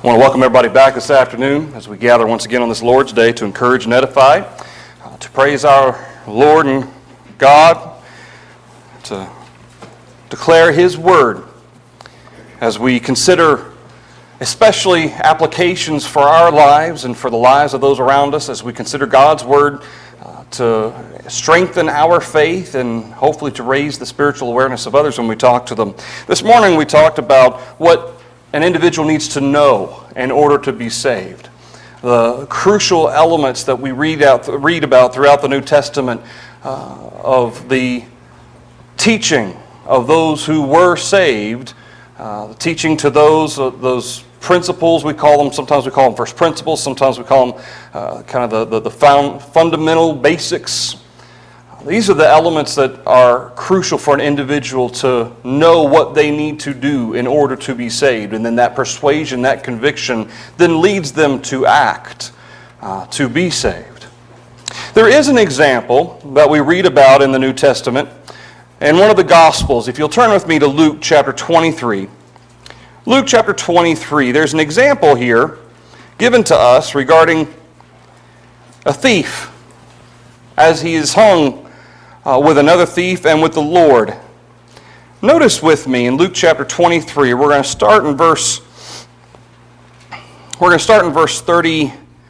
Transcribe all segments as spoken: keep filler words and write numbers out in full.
I want to welcome everybody back this afternoon as we gather once again on this Lord's Day to encourage and edify, uh, to praise our Lord and God, to declare His Word as we consider especially applications for our lives and for the lives of those around us, as we consider God's Word uh, to strengthen our faith and hopefully to raise the spiritual awareness of others when we talk to them. This morning we talked about what an individual needs to know in order to be saved. The crucial elements that we read out, read about throughout the New Testament uh, of the teaching of those who were saved, uh, the teaching to those uh, those principles, we call them, sometimes we call them first principles, sometimes we call them uh, kind of the, the, the found, fundamental basics. These are the elements that are crucial for an individual to know what they need to do in order to be saved. And then that persuasion, that conviction, then leads them to act uh, to be saved. There is an example that we read about in the New Testament in one of the Gospels. If you'll turn with me to Luke chapter twenty-three. Luke chapter twenty-three, there's an example here given to us regarding a thief as he is hung Uh, with another thief and with the Lord. Notice with me in Luke chapter twenty-three, we're going to start in verse we're going to start in verse thirty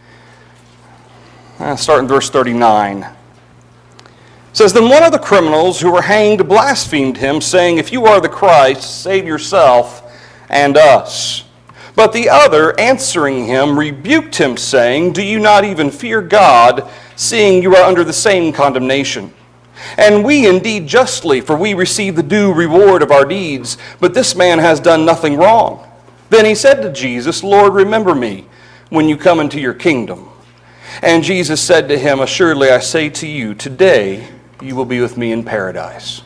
uh, start in verse thirty-nine. It says, "Then one of the criminals who were hanged blasphemed him, saying, 'If you are the Christ, save yourself and us.' But the other, answering him, rebuked him, saying, 'Do you not even fear God, seeing you are under the same condemnation? And we indeed justly, for we receive the due reward of our deeds, but this man has done nothing wrong.' Then he said to Jesus, 'Lord, remember me when you come into your kingdom.' And Jesus said to him, 'Assuredly I say to you, today you will be with me in paradise.'"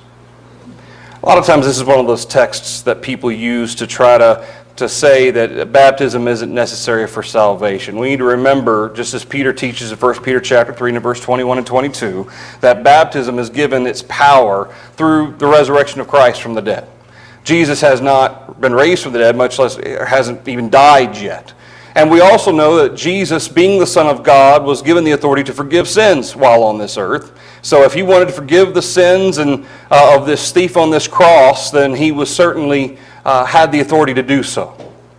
A lot of times this is one of those texts that people use to try to to say that baptism isn't necessary for salvation. We need to remember, just as Peter teaches in First Peter chapter three and verse twenty-one and twenty-two, that baptism is given its power through the resurrection of Christ from the dead. Jesus has not been raised from the dead, much less hasn't even died yet. And we also know that Jesus, being the Son of God, was given the authority to forgive sins while on this earth. So if he wanted to forgive the sins and uh, of this thief on this cross, then he was certainly Uh, had the authority to do so.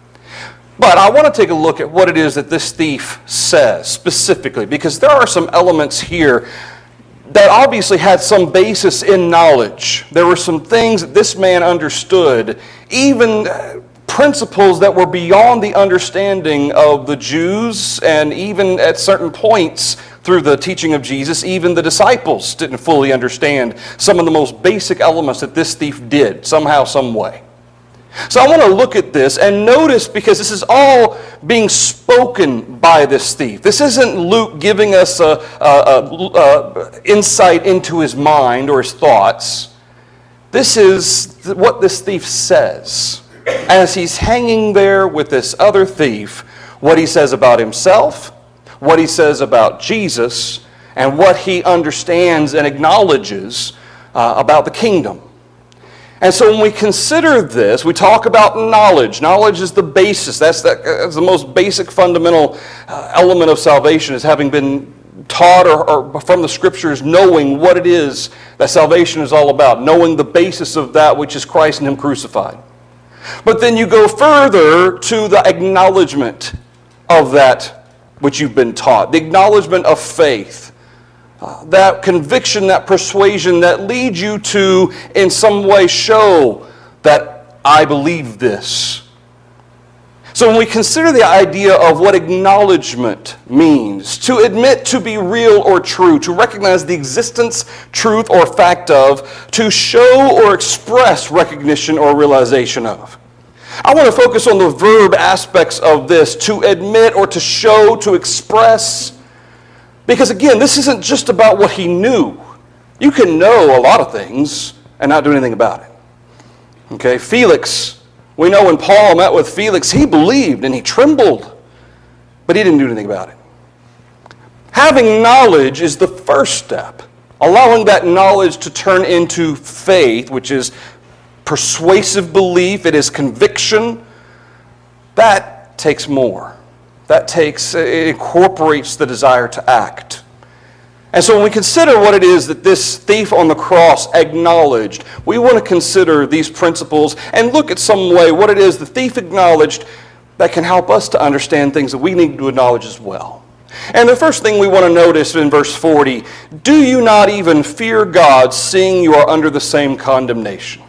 But I want to take a look at what it is that this thief says specifically, because there are some elements here that obviously had some basis in knowledge. There were some things that this man understood, even principles that were beyond the understanding of the Jews, and even at certain points through the teaching of Jesus, even the disciples didn't fully understand some of the most basic elements that this thief did, somehow, some way. So I want to look at this and notice, because this is all being spoken by this thief. This isn't Luke giving us a, a, a, a insight into his mind or his thoughts. This is what this thief says as he's hanging there with this other thief, what he says about himself, what he says about Jesus, and what he understands and acknowledges uh, about the kingdom. And so when we consider this, we talk about knowledge. Knowledge is the basis. That's the, that's the most basic fundamental uh, element of salvation, is having been taught or, or from the Scriptures, knowing what it is that salvation is all about, knowing the basis of that which is Christ and Him crucified. But then you go further to the acknowledgement of that which you've been taught, the acknowledgement of faith. Uh, that conviction, that persuasion that leads you to, in some way, show that I believe this. So when we consider the idea of what acknowledgement means, to admit to be real or true, to recognize the existence, truth, or fact of, to show or express recognition or realization of. I want to focus on the verb aspects of this, to admit or to show, to express. Because again, this isn't just about what he knew. You can know a lot of things and not do anything about it. Okay, Felix, we know when Paul met with Felix, he believed and he trembled, but he didn't do anything about it. Having knowledge is the first step. Allowing that knowledge to turn into faith, which is persuasive belief, it is conviction. That takes more. That takes, it incorporates the desire to act. And so when we consider what it is that this thief on the cross acknowledged, we want to consider these principles and look at some way what it is the thief acknowledged that can help us to understand things that we need to acknowledge as well. And the first thing we want to notice in verse forty, do you not even fear God, seeing you are under the same condemnation?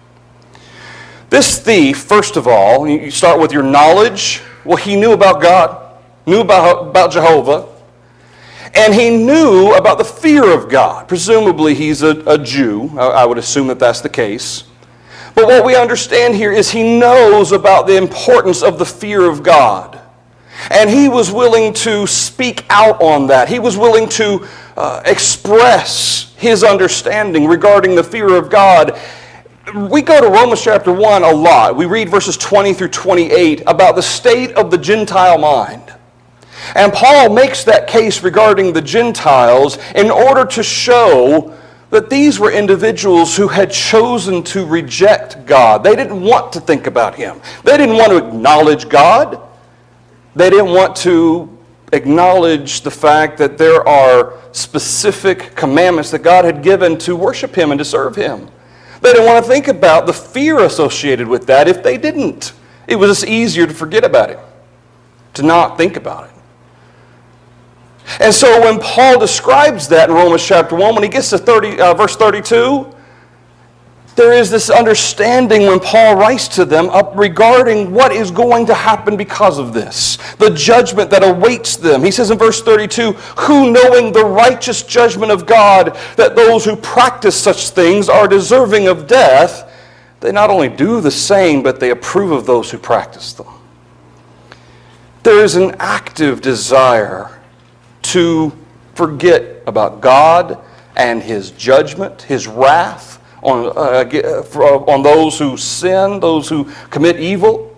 This thief, first of all, you start with your knowledge. Well, he knew about God, knew about, about Jehovah, and he knew about the fear of God. Presumably he's a, a Jew. I, I would assume that that's the case. But what we understand here is he knows about the importance of the fear of God. And he was willing to speak out on that. He was willing to uh, express his understanding regarding the fear of God. We go to Romans chapter one a lot. We read verses twenty through twenty-eight about the state of the Gentile mind. And Paul makes that case regarding the Gentiles in order to show that these were individuals who had chosen to reject God. They didn't want to think about Him. They didn't want to acknowledge God. They didn't want to acknowledge the fact that there are specific commandments that God had given to worship Him and to serve Him. They didn't want to think about the fear associated with that if they didn't. It was just easier to forget about it, to not think about it. And so when Paul describes that in Romans chapter one, when he gets to thirty, uh, verse thirty-two, there is this understanding when Paul writes to them up regarding what is going to happen because of this, the judgment that awaits them. He says in verse thirty-two, who knowing the righteous judgment of God, that those who practice such things are deserving of death, they not only do the same, but they approve of those who practice them. There is an active desire to forget about God and His judgment, His wrath on, uh, on those who sin, those who commit evil.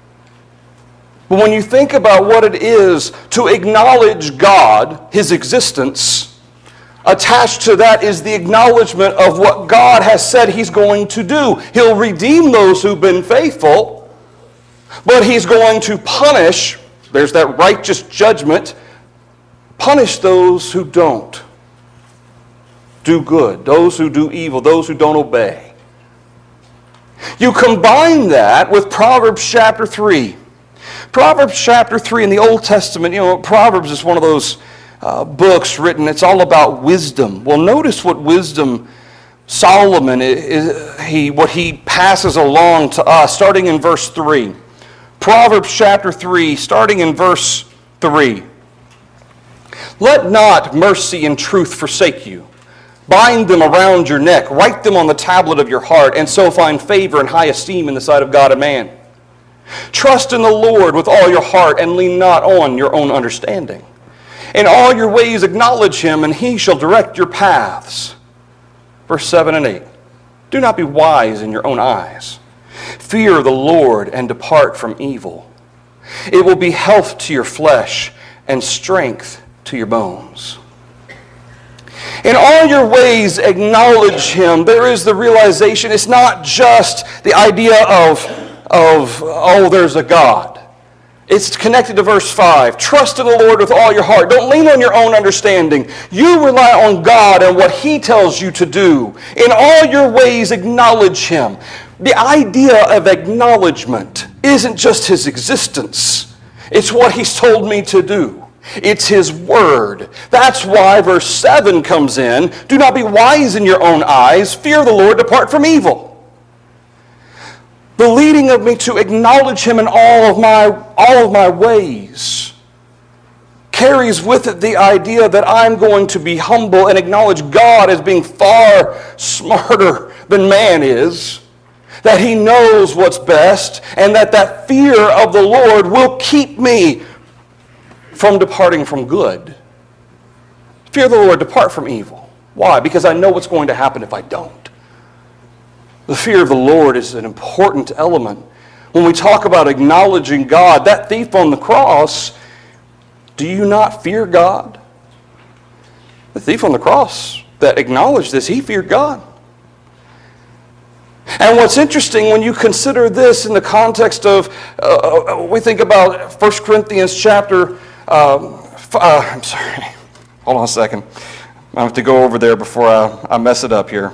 But when you think about what it is to acknowledge God, His existence, attached to that is the acknowledgement of what God has said He's going to do. He'll redeem those who've been faithful, but He's going to punish, there's that righteous judgment, punish those who don't do good, those who do evil, those who don't obey. You combine that with Proverbs chapter three. Proverbs chapter three in the Old Testament, you know, Proverbs is one of those uh, books written, it's all about wisdom. Well, notice what wisdom Solomon, is, he, what he passes along to us, starting in verse three. Proverbs chapter three, starting in verse three. Let not mercy and truth forsake you. Bind them around your neck. Write them on the tablet of your heart, and so find favor and high esteem in the sight of God and man. Trust in the Lord with all your heart, and lean not on your own understanding. In all your ways acknowledge Him, and He shall direct your paths. Verse seven and eight. Do not be wise in your own eyes. Fear the Lord and depart from evil. It will be health to your flesh and strength to your bones. In all your ways acknowledge Him. There is the realization, it's not just the idea of, of oh, there's a God. It's connected to verse five. Trust in the Lord with all your heart. Don't lean on your own understanding. You rely on God and what He tells you to do. In all your ways acknowledge Him. The idea of acknowledgement isn't just His existence. It's what He's told me to do. It's His word. That's why verse seven comes in. Do not be wise in your own eyes. Fear the Lord, depart from evil. The leading of me to acknowledge Him in all of my, all of my ways carries with it the idea that I'm going to be humble and acknowledge God as being far smarter than man is, that He knows what's best, and that that fear of the Lord will keep me from departing from good. Fear the Lord, depart from evil. Why? Because I know what's going to happen if I don't. The fear of the Lord is an important element. When we talk about acknowledging God, that thief on the cross, do you not fear God? The thief on the cross that acknowledged this, he feared God. And what's interesting when you consider this in the context of, uh, we think about First Corinthians chapter, um, uh, I'm sorry, hold on a second. I have to go over there before I, I mess it up here.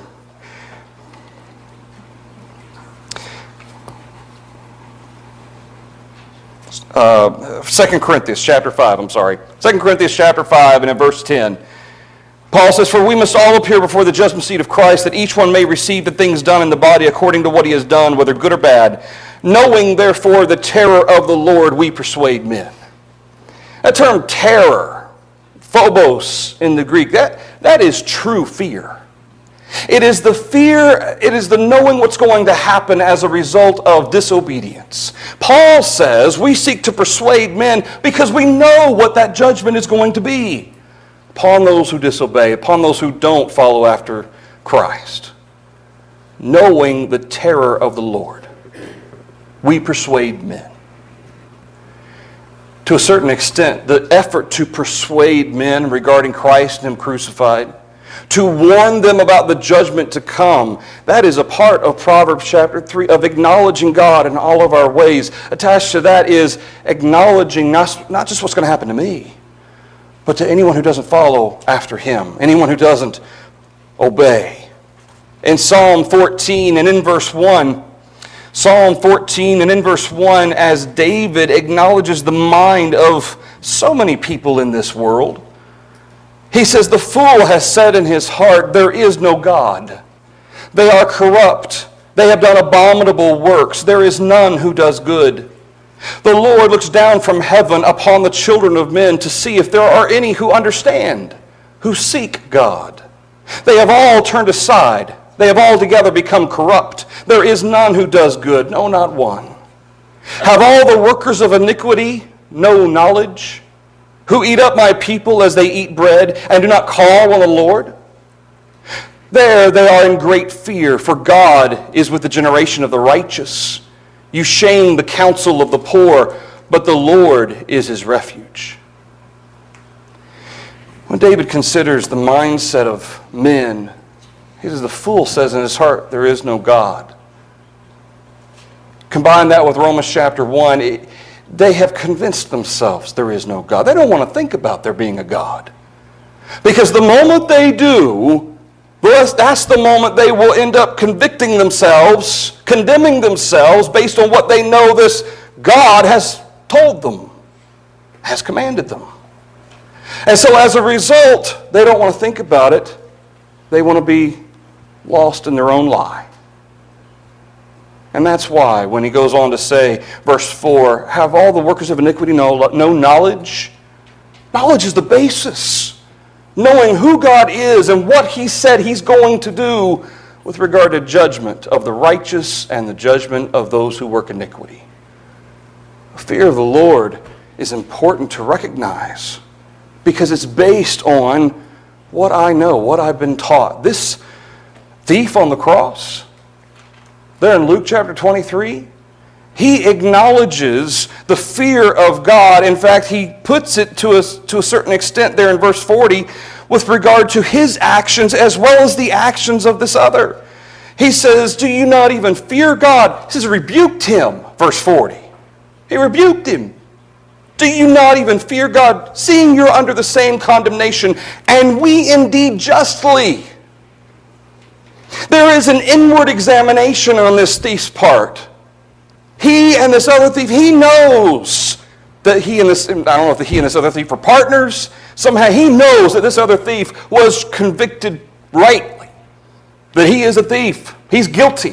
Uh, Second Corinthians chapter five, I'm sorry. Second Corinthians chapter five and in verse ten. Paul says, "For we must all appear before the judgment seat of Christ, that each one may receive the things done in the body according to what he has done, whether good or bad. Knowing, therefore, the terror of the Lord, we persuade men." That term terror, phobos in the Greek, that, that is true fear. It is the fear, it is the knowing what's going to happen as a result of disobedience. Paul says we seek to persuade men because we know what that judgment is going to be upon those who disobey, upon those who don't follow after Christ. Knowing the terror of the Lord, we persuade men. To a certain extent, the effort to persuade men regarding Christ and Him crucified, to warn them about the judgment to come, that is a part of Proverbs chapter three, of acknowledging God in all of our ways. Attached to that is acknowledging not, not just what's going to happen to me, but to anyone who doesn't follow after Him, anyone who doesn't obey. In Psalm fourteen and in verse one, Psalm fourteen and in verse one, as David acknowledges the mind of so many people in this world, he says, "The fool has said in his heart, there is no God. They are corrupt. They have done abominable works. There is none who does good. The Lord looks down from heaven upon the children of men to see if there are any who understand, who seek God. They have all turned aside. They have altogether become corrupt. There is none who does good, no, not one. Have all the workers of iniquity no knowledge? Who eat up my people as they eat bread, and do not call on the Lord? There they are in great fear, for God is with the generation of the righteous. You shame the counsel of the poor, but the Lord is his refuge." When David considers the mindset of men, he says, the fool says in his heart, there is no God. Combine that with Romans chapter one, it, they have convinced themselves there is no God. They don't want to think about there being a God. Because the moment they do, that's the moment they will end up convicting themselves, condemning themselves based on what they know this God has told them, has commanded them. And so as a result, they don't want to think about it. They want to be lost in their own lie. And that's why when he goes on to say, verse four, have all the workers of iniquity no, no knowledge? Knowledge is the basis. Knowing who God is and what He said He's going to do with regard to judgment of the righteous and the judgment of those who work iniquity. The fear of the Lord is important to recognize because it's based on what I know, what I've been taught. This thief on the cross, there in Luke chapter twenty-three, he acknowledges the fear of God. In fact, he puts it to a, to a certain extent there in verse forty with regard to his actions as well as the actions of this other. He says, do you not even fear God? He says, rebuked him, verse forty. He rebuked him. Do you not even fear God, seeing you're under the same condemnation, and we indeed justly? There is an inward examination on this thief's part. He and this other thief, he knows that he and this, I don't know if he and this other thief were partners. Somehow he knows that this other thief was convicted rightly, that he is a thief. He's guilty.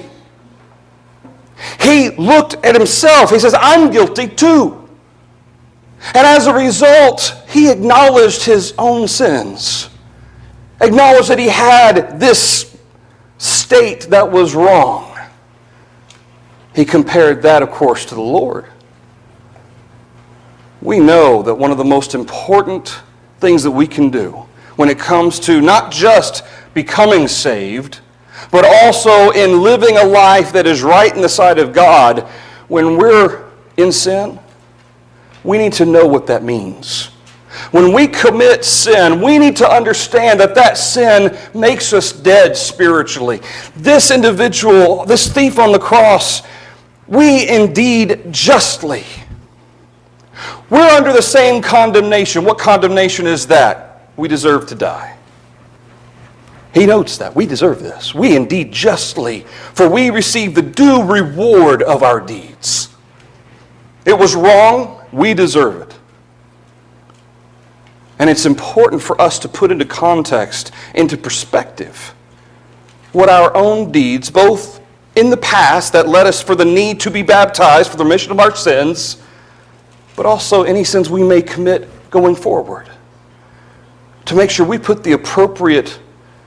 He looked at himself. He says, I'm guilty too. And as a result, he acknowledged his own sins, acknowledged that he had this state that was wrong. He compared that, of course, to the Lord. We know that one of the most important things that we can do when it comes to not just becoming saved, but also in living a life that is right in the sight of God, when we're in sin, we need to know what that means. When we commit sin, we need to understand that that sin makes us dead spiritually. This individual, this thief on the cross, we indeed justly. We're under the same condemnation. What condemnation is that? We deserve to die. He notes that. We deserve this. We indeed justly, for we receive the due reward of our deeds. It was wrong. We deserve it. And it's important for us to put into context, into perspective, what our own deeds, both in the past that led us for the need to be baptized for the remission of our sins, but also any sins we may commit going forward. To make sure we put the appropriate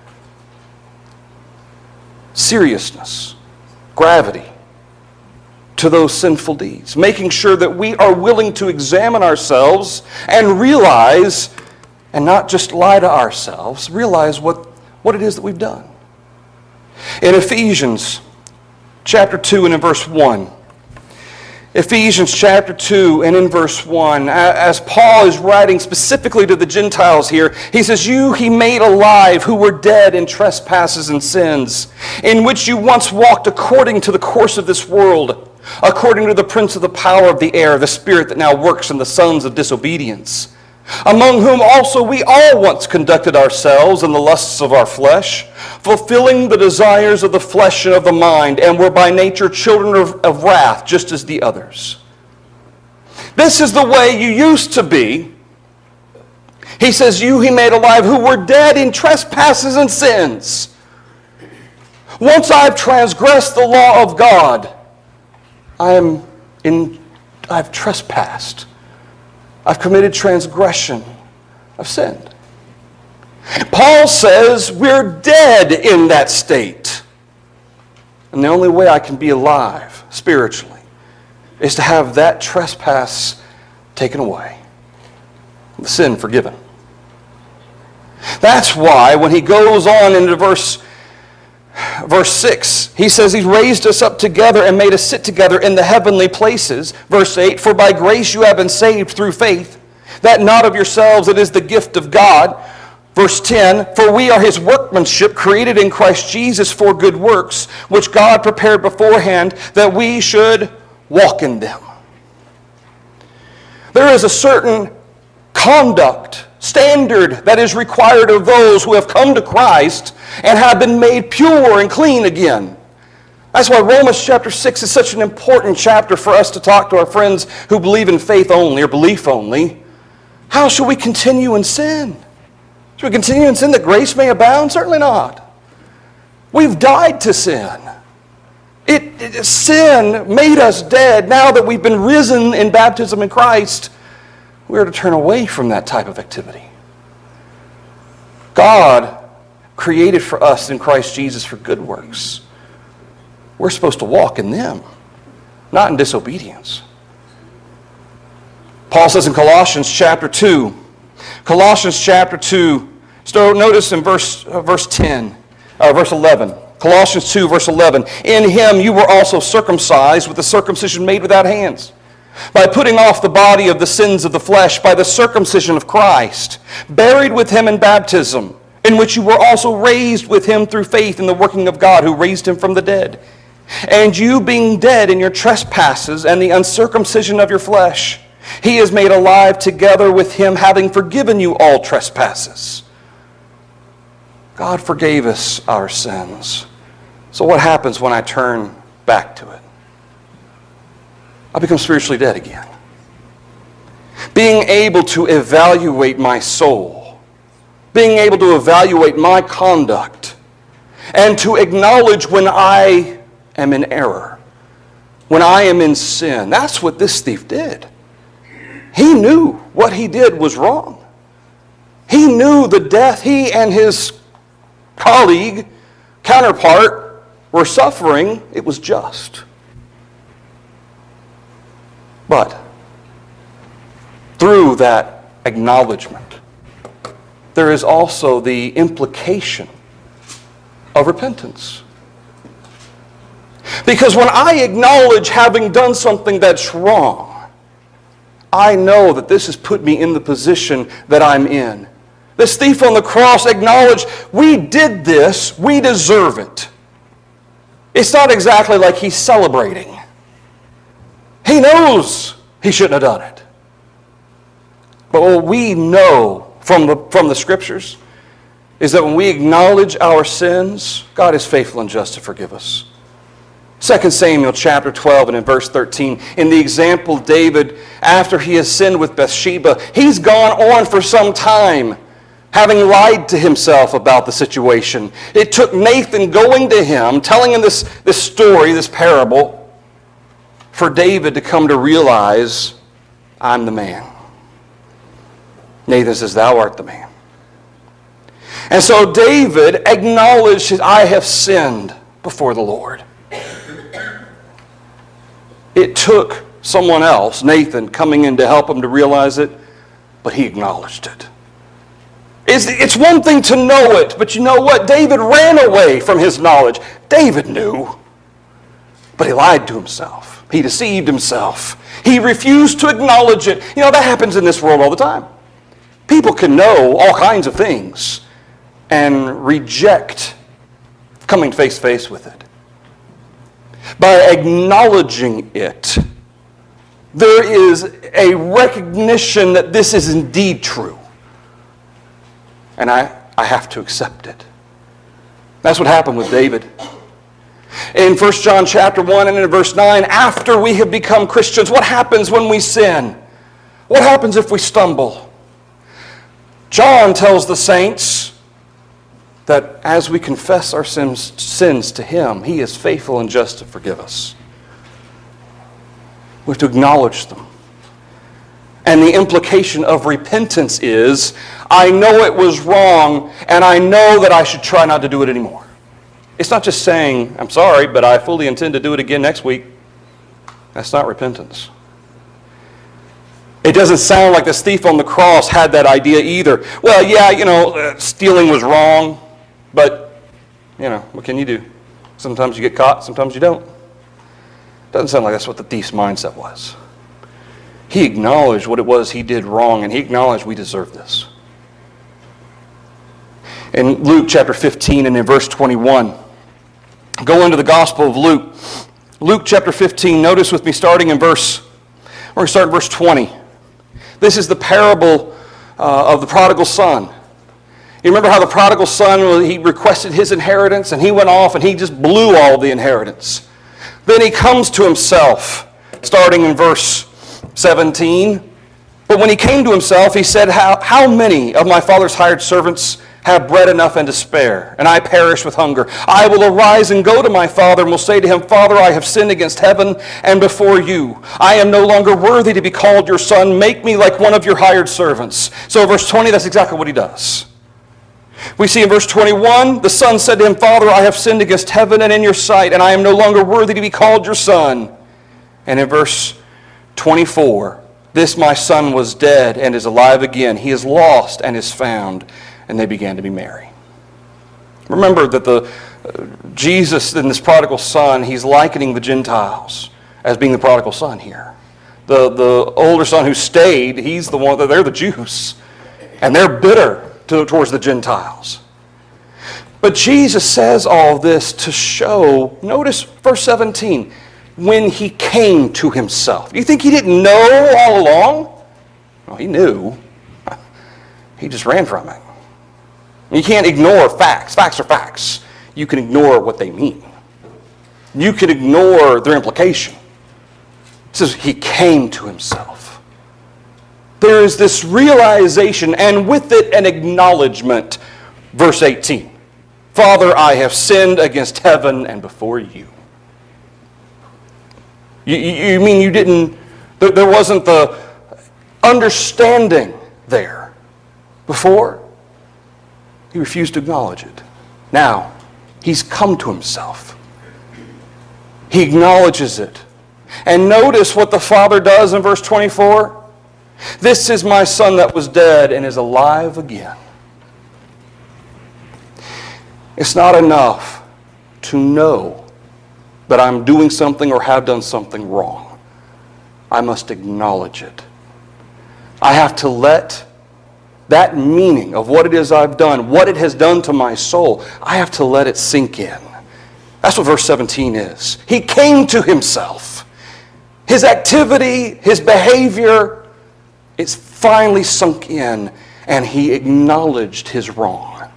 seriousness, gravity to those sinful deeds. Making sure that we are willing to examine ourselves and realize, and not just lie to ourselves, realize what, what it is that we've done. In Ephesians chapter two and in verse one, Ephesians chapter two and in verse one, as Paul is writing specifically to the Gentiles here, he says, "You he made alive who were dead in trespasses and sins, in which you once walked according to the course of this world, according to the prince of the power of the air, the spirit that now works in the sons of disobedience, among whom also we all once conducted ourselves in the lusts of our flesh, fulfilling the desires of the flesh and of the mind, and were by nature children of, of wrath, just as the others." This is the way you used to be. He says, "You he made alive who were dead in trespasses and sins." Once I've transgressed the law of God, I am in, I've trespassed. I've committed transgression. I've sinned. Paul says we're dead in that state. And the only way I can be alive spiritually is to have that trespass taken away, the sin forgiven. That's why when he goes on into verse Verse six, he says he's raised us up together and made us sit together in the heavenly places. Verse eight, "For by grace you have been saved through faith, that not of yourselves, it is the gift of God." Verse ten, "For we are his workmanship, created in Christ Jesus for good works, which God prepared beforehand that we should walk in them." There is a certain conduct, standard that is required of those who have come to Christ and have been made pure and clean again. That's why Romans chapter six is such an important chapter for us to talk to our friends who believe in faith only or belief only. How shall we continue in sin? Should we continue in sin that grace may abound? Certainly not. We've died to sin. It, it, sin made us dead. Now that we've been risen in baptism in Christ, we are to turn away from that type of activity. God created for us in Christ Jesus for good works. We're supposed to walk in them, not in disobedience. Paul says in Colossians chapter two, Colossians chapter two, so notice in verse, uh, verse ten, uh, verse eleven, Colossians two, verse eleven, "In him you were also circumcised with the circumcision made without hands, by putting off the body of the sins of the flesh by the circumcision of Christ, buried with him in baptism, in which you were also raised with him through faith in the working of God who raised him from the dead. And you being dead in your trespasses and the uncircumcision of your flesh, he is made alive together with him, having forgiven you all trespasses." God forgave us our sins. So what happens when I turn back to it? I become spiritually dead again. Being able to evaluate my soul, being able to evaluate my conduct, and to acknowledge when I am in error, when I am in sin. That's what this thief did. He knew what he did was wrong. He knew the death he and his colleague, counterpart, were suffering. It was just. But through that acknowledgement, there is also the implication of repentance. Because when I acknowledge having done something that's wrong, I know that this has put me in the position that I'm in. This thief on the cross acknowledged, we did this, we deserve it. It's not exactly like he's celebrating. He knows he shouldn't have done it. But what we know from the, from the Scriptures is that when we acknowledge our sins, God is faithful and just to forgive us. Second Samuel chapter twelve and in verse thirteen, in the example David, after he has sinned with Bathsheba, he's gone on for some time, having lied to himself about the situation. It took Nathan going to him, telling him this, this story, this parable, for David to come to realize, I'm the man. Nathan says, thou art the man. And so David acknowledged, I have sinned before the Lord. It took someone else, Nathan, coming in to help him to realize it, but he acknowledged it. It's, it's one thing to know it, but you know what? David ran away from his knowledge. David knew, but he lied to himself. He deceived himself. He refused to acknowledge it. You know, that happens in this world all the time. People can know all kinds of things and reject coming face to face with it. By acknowledging it, there is a recognition that this is indeed true. And I, I have to accept it. That's what happened with David. In First John chapter one and in verse nine, after we have become Christians, what happens when we sin? What happens if we stumble? John tells the saints that as we confess our sins, sins to Him, He is faithful and just to forgive us. We have to acknowledge them. And the implication of repentance is, I know it was wrong, and I know that I should try not to do it anymore. It's not just saying, I'm sorry, but I fully intend to do it again next week. That's not repentance. It doesn't sound like this thief on the cross had that idea either. Well, yeah, you know, uh, stealing was wrong, but, you know, what can you do? Sometimes you get caught, sometimes you don't. Doesn't sound like that's what the thief's mindset was. He acknowledged what it was he did wrong, and he acknowledged we deserve this. In Luke chapter fifteen and in verse twenty-one, go into the Gospel of Luke. Luke chapter fifteen, notice with me starting in verse, we're going to start in verse twenty. This is the parable uh, of the prodigal son. You remember how the prodigal son, he requested his inheritance and he went off and he just blew all the inheritance. Then he comes to himself, starting in verse seventeen. But when he came to himself, he said, How, how many of my father's hired servants have bread enough and to spare, and I perish with hunger? I will arise and go to my father and will say to him, Father, I have sinned against heaven and before you. I am no longer worthy to be called your son. Make me like one of your hired servants. So verse twenty, that's exactly what he does. We see in verse twenty-one, the son said to him, Father, I have sinned against heaven and in your sight, and I am no longer worthy to be called your son. And in verse twenty-four, this my son was dead and is alive again. He is lost and is found. And they began to be merry. Remember that the uh, Jesus in this prodigal son, he's likening the Gentiles as being the prodigal son here. The, the older son who stayed, he's the one, they're the Jews. And they're bitter to, towards the Gentiles. But Jesus says all this to show, notice verse seventeen, when he came to himself. Do you think he didn't know all along? Well, he knew. He just ran from it. You can't ignore facts. Facts are facts. You can ignore what they mean. You can ignore their implication. It says he came to himself. There is this realization, and with it an acknowledgement. Verse eighteen. Father, I have sinned against heaven and before you. You, you mean you didn't, there wasn't the understanding there before? He refused to acknowledge it. Now, he's come to himself. He acknowledges it. And notice what the Father does in verse twenty-four. This is my son that was dead and is alive again. It's not enough to know that I'm doing something or have done something wrong. I must acknowledge it I have to let that meaning of what it is I've done, what it has done to my soul, I have to let it sink in. That's what verse seventeen is. He came to himself. His activity, his behavior, it's finally sunk in, and he acknowledged his wrong.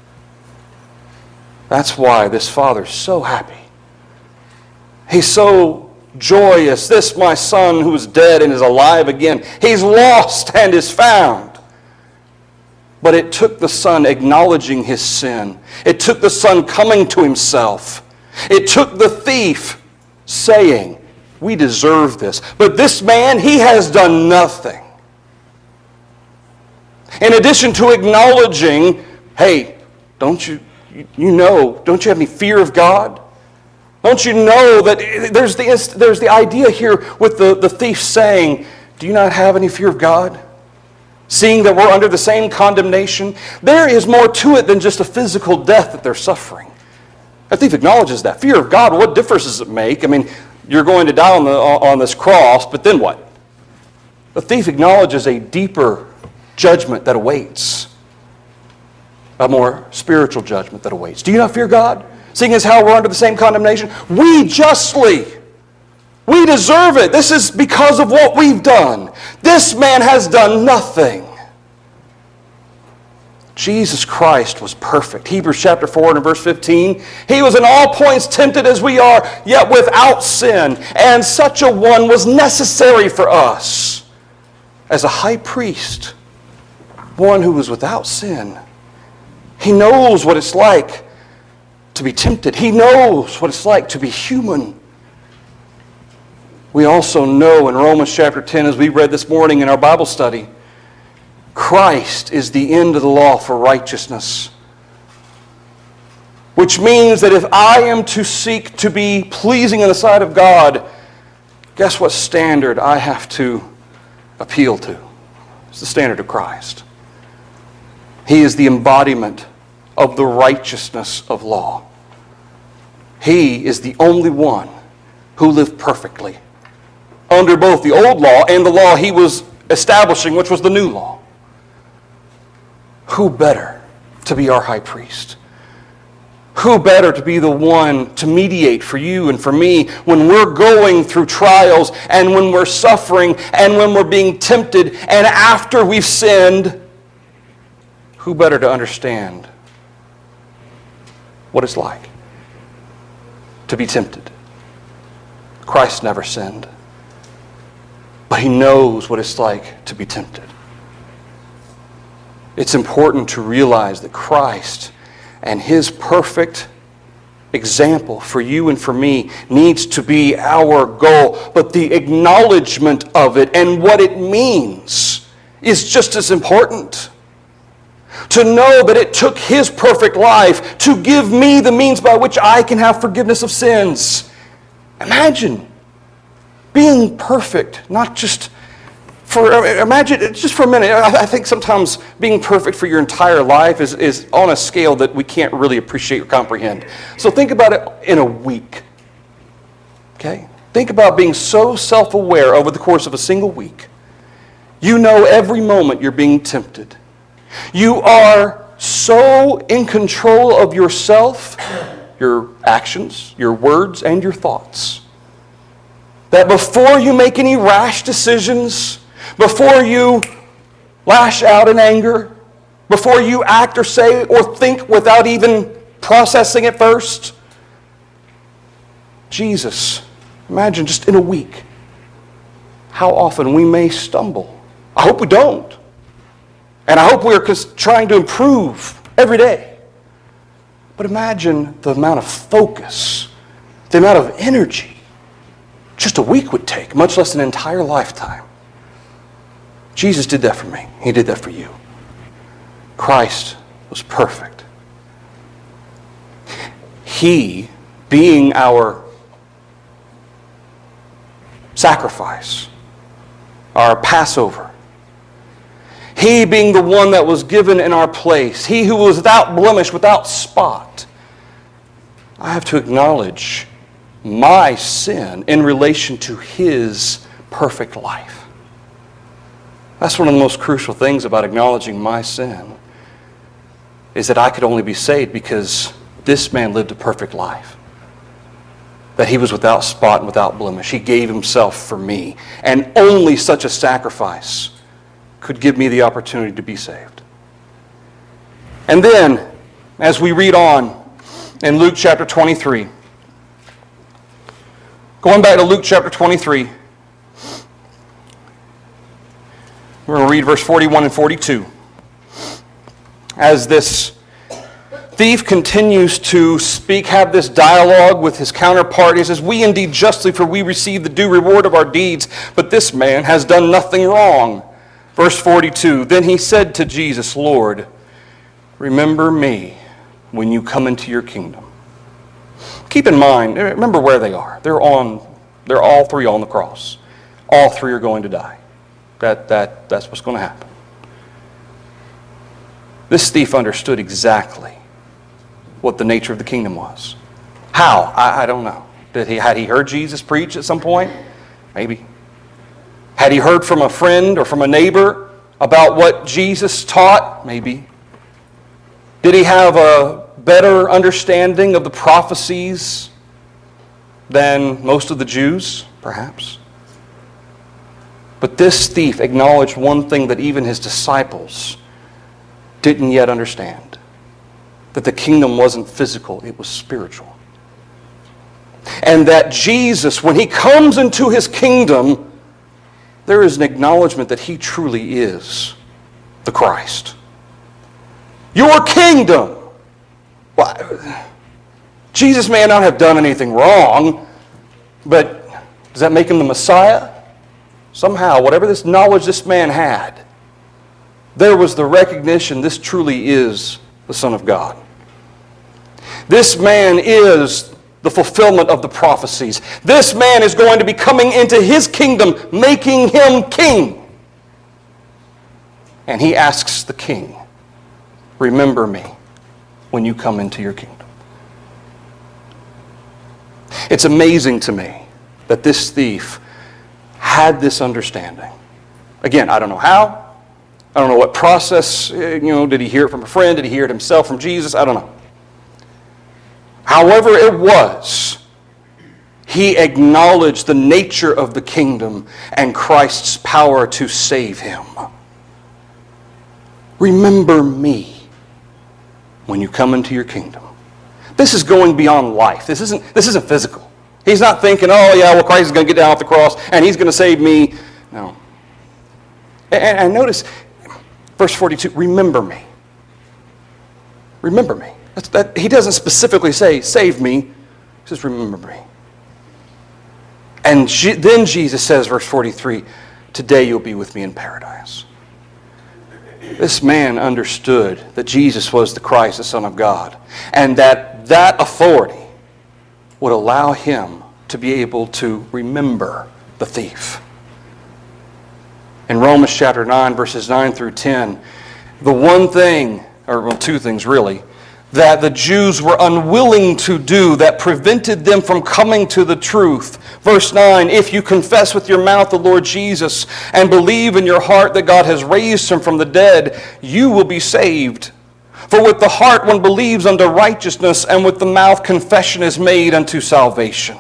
That's why this father's so happy. He's so joyous. This, my son who was dead and is alive again. He's lost and is found. But it took the son acknowledging his sin. It took the son coming to himself. It took the thief saying, we deserve this. But this man, he has done nothing. In addition to acknowledging, hey, don't you, you know, don't you have any fear of God? Don't you know that there's the, there's the idea here with the, the thief saying, do you not have any fear of God? Seeing that we're under the same condemnation, there is more to it than just a physical death that they're suffering. The thief acknowledges that. Fear of God, what difference does it make? I mean, you're going to die on, the, on this cross, but then what? The thief acknowledges a deeper judgment that awaits. A more spiritual judgment that awaits. Do you not fear God? Seeing as how we're under the same condemnation? We justly. We deserve it. This is because of what we've done. This man has done nothing. Jesus Christ was perfect. Hebrews chapter four and verse fifteen. He was in all points tempted as we are, yet without sin. And such a one was necessary for us as a high priest. One who was without sin. He knows what it's like to be tempted. He knows what it's like to be human. We also know in Romans chapter ten, as we read this morning in our Bible study, Christ is the end of the law for righteousness. Which means that if I am to seek to be pleasing in the sight of God, guess what standard I have to appeal to? It's the standard of Christ. He is the embodiment of the righteousness of law. He is the only one who lived perfectly under both the old law and the law he was establishing, which was the new law. Who better to be our high priest? Who better to be the one to mediate for you and for me when we're going through trials and when we're suffering and when we're being tempted and after we've sinned? Who better to understand what it's like to be tempted? Christ never sinned, but he knows what it's like to be tempted. It's important to realize that Christ and his perfect example for you and for me needs to be our goal, but the acknowledgement of it and what it means is just as important. To know that it took his perfect life to give me the means by which I can have forgiveness of sins. Imagine being perfect, not just for, imagine, just for a minute, I think sometimes being perfect for your entire life is, is on a scale that we can't really appreciate or comprehend. So think about it in a week. Okay? Think about being so self-aware over the course of a single week. You know every moment you're being tempted. You are so in control of yourself, your actions, your words, and your thoughts, that before you make any rash decisions, before you lash out in anger, before you act or say or think without even processing it first, Jesus, imagine just in a week how often we may stumble. I hope we don't. And I hope we're trying to improve every day. But imagine the amount of focus, the amount of energy just a week would take, much less an entire lifetime. Jesus did that for me. He did that for you. Christ was perfect. He, being our sacrifice, our Passover, he being the one that was given in our place, he who was without blemish, without spot, I have to acknowledge my sin in relation to his perfect life. That's one of the most crucial things about acknowledging my sin, is that I could only be saved because this man lived a perfect life. That he was without spot and without blemish. He gave himself for me. And only such a sacrifice could give me the opportunity to be saved. And then, as we read on in Luke chapter twenty-three, going back to Luke chapter twenty-three, we're going to read verse forty-one and forty-two. As this thief continues to speak, have this dialogue with his counterpart. He says, "We indeed justly, for we receive the due reward of our deeds, but this man has done nothing wrong." Verse forty-two, "Then he said to Jesus, 'Lord, remember me when you come into your kingdom.'" Keep in mind, remember where they are. They're on, they're all three on the cross. All three are going to die. That, that, that's what's going to happen. This thief understood exactly what the nature of the kingdom was. How? I, I don't know. Did he, had he heard Jesus preach at some point? Maybe. Had he heard from a friend or from a neighbor about what Jesus taught? Maybe. Did he have a better understanding of the prophecies than most of the Jews? Perhaps. But this thief acknowledged one thing that even his disciples didn't yet understand. That the kingdom wasn't physical, it was spiritual. And that Jesus, when he comes into his kingdom, there is an acknowledgement that he truly is the Christ. Your kingdom! Well, Jesus may not have done anything wrong, but does that make him the Messiah? Somehow, whatever this knowledge this man had, there was the recognition this truly is the Son of God. This man is the fulfillment of the prophecies. This man is going to be coming into his kingdom, making him king. And he asks the king, "Remember me when you come into your kingdom." It's amazing to me that this thief had this understanding. Again, I don't know how. I don't know what process, you know, did he hear it from a friend? Did he hear it himself from Jesus? I don't know. However it was, he acknowledged the nature of the kingdom and Christ's power to save him. Remember me when you come into your kingdom. This is going beyond life. This isn't, this isn't physical. He's not thinking, oh yeah, well Christ is going to get down off the cross and he's going to save me. No. And, and notice, verse forty-two, remember me. Remember me. That's, that, he doesn't specifically say, save me. He says, remember me. And G- then Jesus says, verse forty-three, today you'll be with me in paradise. This man understood that Jesus was the Christ, the Son of God, and that that authority would allow him to be able to remember the thief. In Romans chapter nine, verses nine through ten, the one thing, or well, two things really, that the Jews were unwilling to do that prevented them from coming to the truth. Verse nine, if you confess with your mouth the Lord Jesus and believe in your heart that God has raised him from the dead, you will be saved. For with the heart one believes unto righteousness, and with the mouth confession is made unto salvation.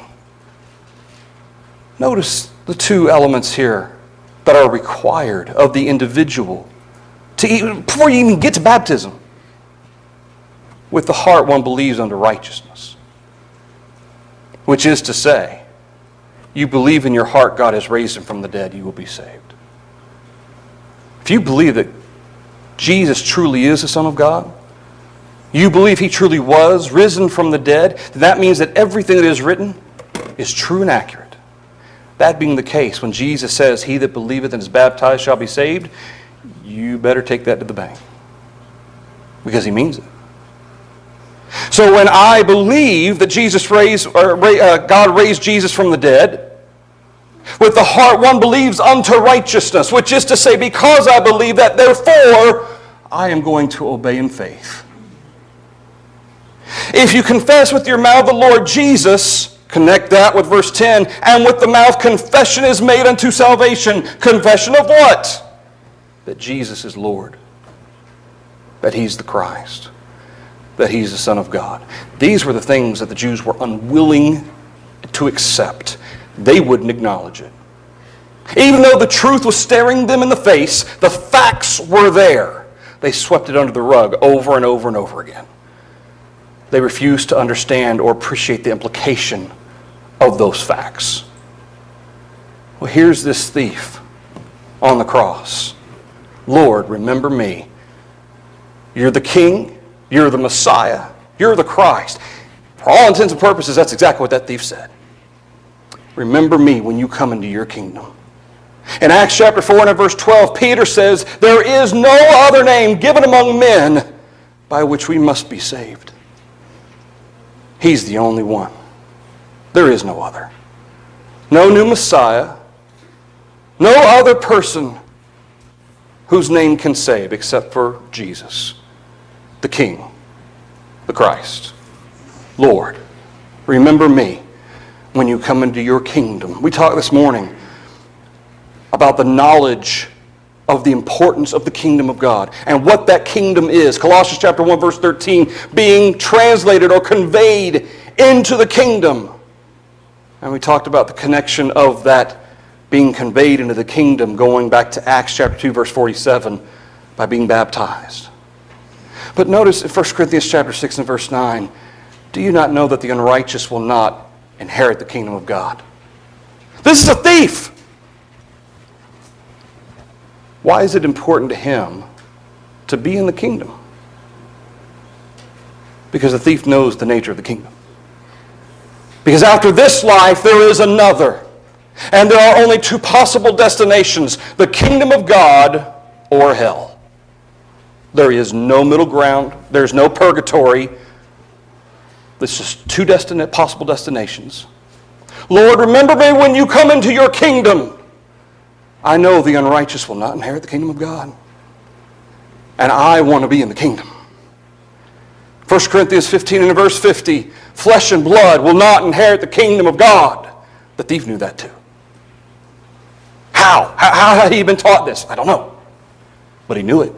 Notice the two elements here that are required of the individual to even, before you even get to baptism. With the heart one believes unto righteousness, which is to say, you believe in your heart God has raised him from the dead, you will be saved. If you believe that Jesus truly is the Son of God, you believe he truly was risen from the dead, that means that everything that is written is true and accurate. That being the case, when Jesus says, he that believeth and is baptized shall be saved, you better take that to the bank. Because he means it. So when I believe that Jesus raised, or uh, God raised Jesus from the dead, with the heart one believes unto righteousness, which is to say, because I believe that, therefore I am going to obey in faith. If you confess with your mouth the Lord Jesus, connect that with verse ten, and with the mouth confession is made unto salvation. Confession of what? that Jesus is Lord, that He's the Christ, that He's the Son of God. These were the things that the Jews were unwilling to accept. They wouldn't acknowledge it. Even though the truth was staring them in the face, the facts were there. They swept it under the rug over and over and over again. They refused to understand or appreciate the implication of those facts. Well, here's this thief on the cross. Lord, remember me. You're the King. You're the Messiah. You're the Christ. For all intents and purposes, that's exactly what that thief said. Remember me when you come into your kingdom. In Acts chapter four and verse twelve, Peter says, there is no other name given among men by which we must be saved. He's the only one. There is no other. No new Messiah. No other person whose name can save except for Jesus, the King, the Christ. Lord, remember me when you come into your kingdom. We talked this morning about the knowledge of the importance of the kingdom of God and what that kingdom is. Colossians chapter one verse thirteen, being translated or conveyed into the kingdom. And we talked about the connection of that being conveyed into the kingdom going back to Acts chapter two verse forty-seven by being baptized. But notice in First Corinthians chapter six and verse nine, do you not know that the unrighteous will not inherit the kingdom of God? This is a thief. Why is it important to him to be in the kingdom? Because the thief knows the nature of the kingdom. Because after this life, there is another. And there are only two possible destinations, the kingdom of God or hell. There is no middle ground. There's no purgatory. There's just two destin- possible destinations. Lord, remember me when you come into your kingdom. I know the unrighteous will not inherit the kingdom of God. And I want to be in the kingdom. First Corinthians fifteen and verse fifty, flesh and blood will not inherit the kingdom of God. The thief knew that too. How? How, how had he been taught this? I don't know. But he knew it.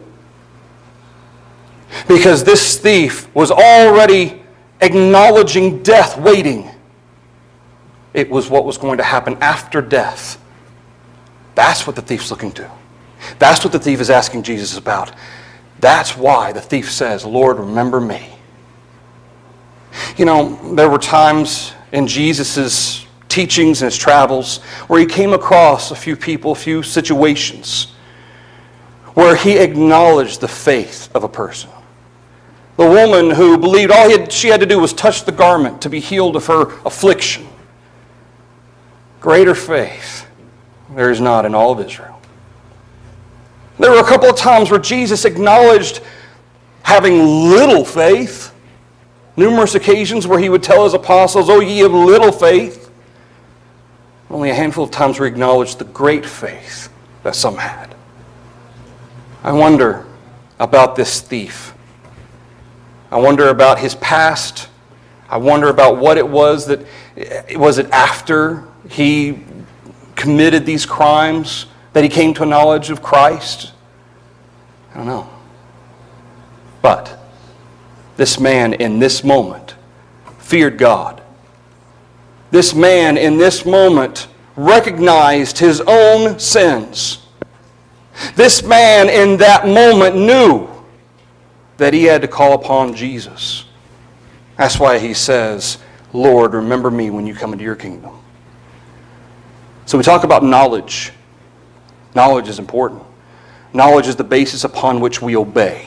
Because this thief was already acknowledging death waiting. It was what was going to happen after death. That's what the thief's looking to. That's what the thief is asking Jesus about. That's why the thief says, Lord, remember me. You know, there were times in Jesus' teachings and his travels where he came across a few people, a few situations where he acknowledged the faith of a person. The woman who believed all he had, she had to do was touch the garment to be healed of her affliction. Greater faith there is not in all of Israel. There were a couple of times where Jesus acknowledged having little faith. Numerous occasions where he would tell his apostles, oh, ye of little faith. Only a handful of times where he acknowledged the great faith that some had. I wonder about this thief. I wonder about his past. I wonder about what it was that, was it after he committed these crimes that he came to a knowledge of Christ? I don't know. But this man in this moment feared God. This man in this moment recognized his own sins. This man in that moment knew that he had to call upon Jesus. That's why he says, Lord, remember me when you come into your kingdom. So we talk about knowledge. Knowledge is important. Knowledge is the basis upon which we obey.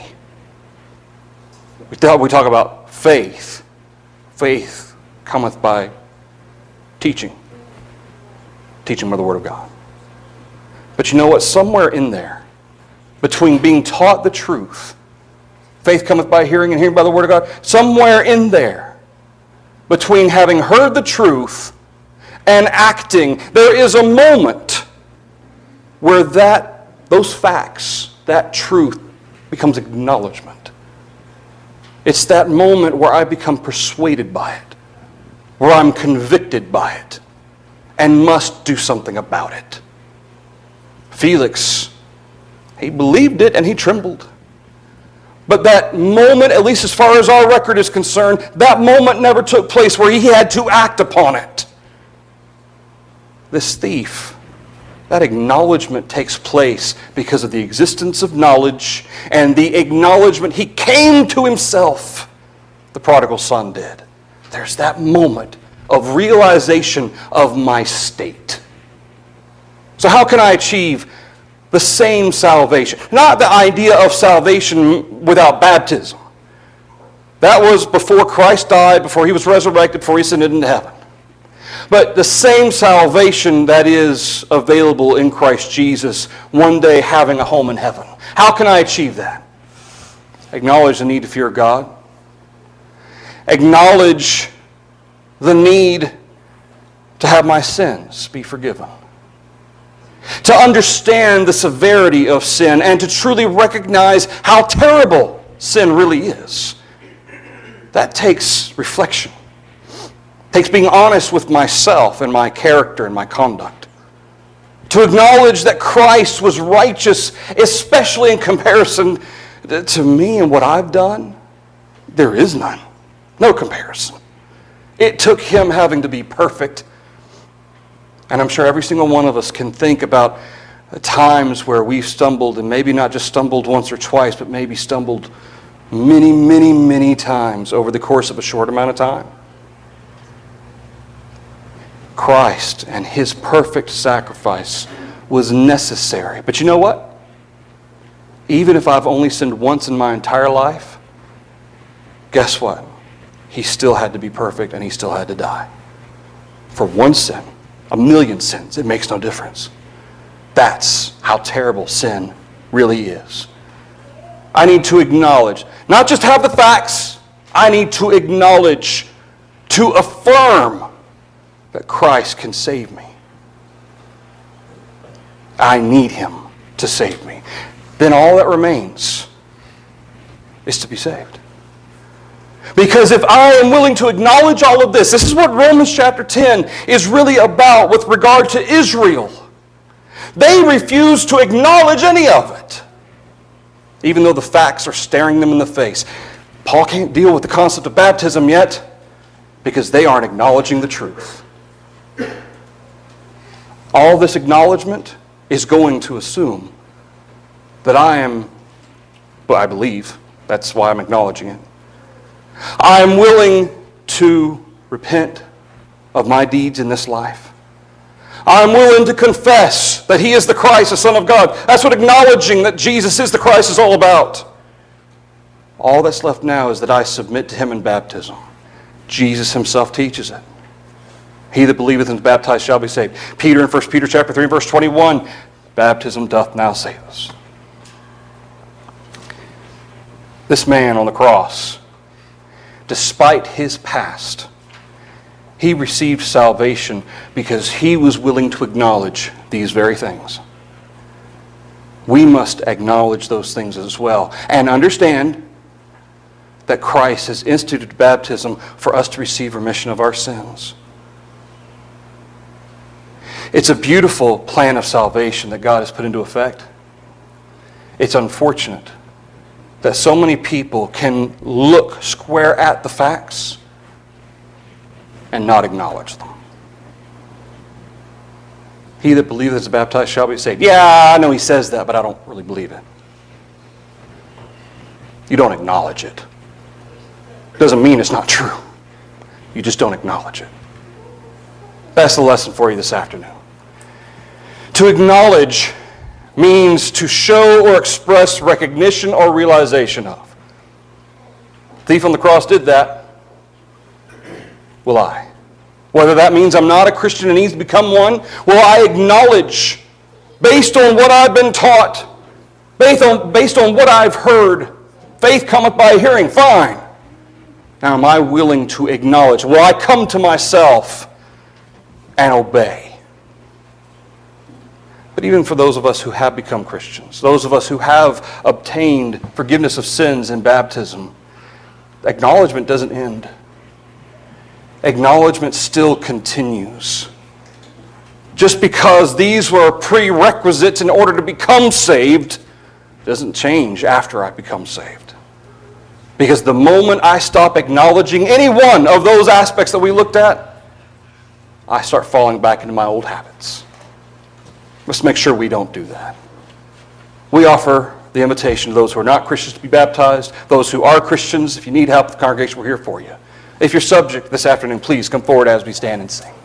We talk, we talk about faith. Faith cometh by teaching. Teaching by the Word of God. But you know what? Somewhere in there, between being taught the truth, faith cometh by hearing and hearing by the Word of God, somewhere in there, between having heard the truth and acting, there is a moment where that, those facts, that truth becomes acknowledgement. It's that moment where I become persuaded by it, where I'm convicted by it, and must do something about it. Felix He believed it and he trembled. But that moment, at least as far as our record is concerned, that moment never took place where he had to act upon it. This thief, that acknowledgement takes place because of the existence of knowledge and the acknowledgement he came to himself. The prodigal son did. There's that moment of realization of my state. So how can I achieve the same salvation? Not the idea of salvation without baptism. That was before Christ died, before he was resurrected, before he ascended into heaven. But the same salvation that is available in Christ Jesus, one day having a home in heaven. How can I achieve that? Acknowledge the need to fear God. Acknowledge the need to have my sins be forgiven. To understand the severity of sin and to truly recognize how terrible sin really is. That takes reflection. It takes being honest with myself and my character and my conduct. To acknowledge that Christ was righteous, especially in comparison to me and what I've done. There is none. No comparison. It took him having to be perfect. And I'm sure every single one of us can think about times where we've stumbled, and maybe not just stumbled once or twice, but maybe stumbled many, many, many times over the course of a short amount of time. Christ and his perfect sacrifice was necessary. But you know what? Even if I've only sinned once in my entire life, guess what? He still had to be perfect and he still had to die. For one sin, a million sins, it makes no difference. That's how terrible sin really is. I need to acknowledge, not just have the facts, I need to acknowledge, to affirm that Christ can save me. I need him to save me. Then all that remains is to be saved. Because if I am willing to acknowledge all of this, this is what Romans chapter ten is really about with regard to Israel. They refuse to acknowledge any of it, even though the facts are staring them in the face. Paul can't deal with the concept of baptism yet because they aren't acknowledging the truth. All this acknowledgement is going to assume that I am, well, I believe, that's why I'm acknowledging it. I am willing to repent of my deeds in this life. I am willing to confess that he is the Christ, the Son of God. That's what acknowledging that Jesus is the Christ is all about. All that's left now is that I submit to him in baptism. Jesus himself teaches it. He that believeth and is baptized shall be saved. Peter in First Peter chapter three, verse twenty-one, baptism doth now save us. This man on the cross, despite his past, he received salvation because he was willing to acknowledge these very things. We must acknowledge those things as well and understand that Christ has instituted baptism for us to receive remission of our sins. It's a beautiful plan of salvation that God has put into effect. It's unfortunate that so many people can look square at the facts and not acknowledge them. He that believeth is baptized shall be saved. Yeah, I know he says that, but I don't really believe it. You don't acknowledge it. Doesn't mean it's not true. You just don't acknowledge it. That's the lesson for you this afternoon. To acknowledge means to show or express recognition or realization of. The thief on the cross did that. Will I? Whether that means I'm not a Christian and need to become one, will I acknowledge, based on what I've been taught, based on, based on what I've heard, faith cometh by hearing, fine. Now am I willing to acknowledge? Will I come to myself and obey? But even for those of us who have become Christians, those of us who have obtained forgiveness of sins in baptism, acknowledgement doesn't end. Acknowledgement still continues. Just because these were prerequisites in order to become saved doesn't change after I become saved. Because the moment I stop acknowledging any one of those aspects that we looked at, I start falling back into my old habits. Let's make sure we don't do that. We offer the invitation to those who are not Christians to be baptized, those who are Christians. If you need help with the congregation, we're here for you. If you're subject this afternoon, please come forward as we stand and sing.